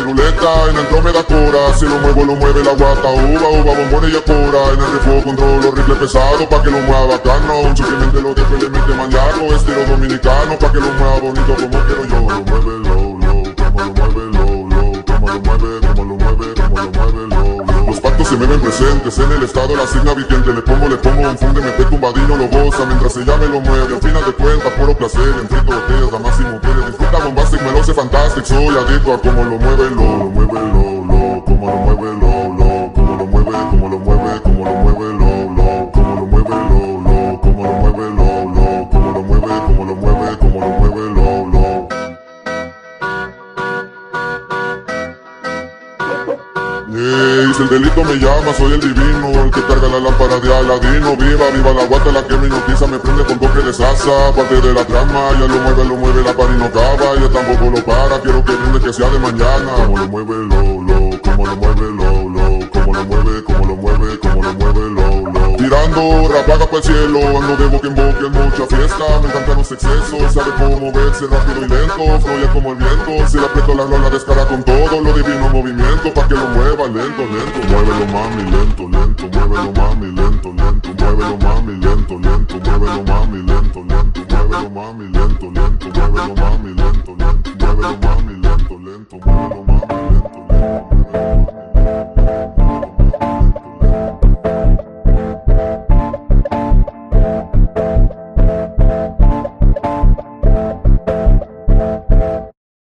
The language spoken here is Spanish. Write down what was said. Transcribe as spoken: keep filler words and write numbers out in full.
piruleta, en Andrómeda cora. Si lo muevo, lo mueve la guata, uva, uva, bombones y acora. En el refo controlo rifle pesado, pa' que lo mueva bacano. Simplemente lo dejo y le mete mañarlo, estilo dominicano, pa' que lo mueva bonito como quiero yo. Lo mueve low, low, como lo mueve low, low, como lo mueve, como lo mueve, como lo mueve low, low. Los pactos se me ven presentes, en el estado la signa vigente. Le pongo, le pongo un funde, me pego un vadino, lo goza, mientras ella me lo mueve. Al final de cuentas, puro placer, entre botellas, damas y mujeres. Disfruta bombastic, me lo sé fantastic, soy adicto a como lo mueve low, lo mueve low, low, como lo mueve low, low, como lo mueve, como lo mueve, como lo mueve low, low, como lo mueve low, low, como lo mueve low, low, como lo mueve, como lo mueve, como lo mueve low, low. Yeah, si el delito me llama, soy el divino, el que carga la lámpara de Aladino. Viva, viva la guata, la que me hipnotiza, me prende con toque de salsa. Parte de la trama, ya lo mueve, lo mueve, la pari no acaba, ella tampoco lo para. Quiero que brinde que sea de mañana. Como lo mueve low, low, como lo mueve low, low, como lo mueve, como lo mueve, como lo mueve low, low. Tirando ráfaga para el cielo, ando de boca en boca en mucha fiesta. Me encantan los excesos, sabe cómo moverse rápido y lento, fluye como el viento. Si le aprieto la rola descara con todo lo divino movimiento, pa' que lo mueva lento, lento. Muévelo mami, lento, lento, muévelo mami, lento, lento, muévelo mami, lento, lento, muévelo mami, lento, lento, muévelo mami.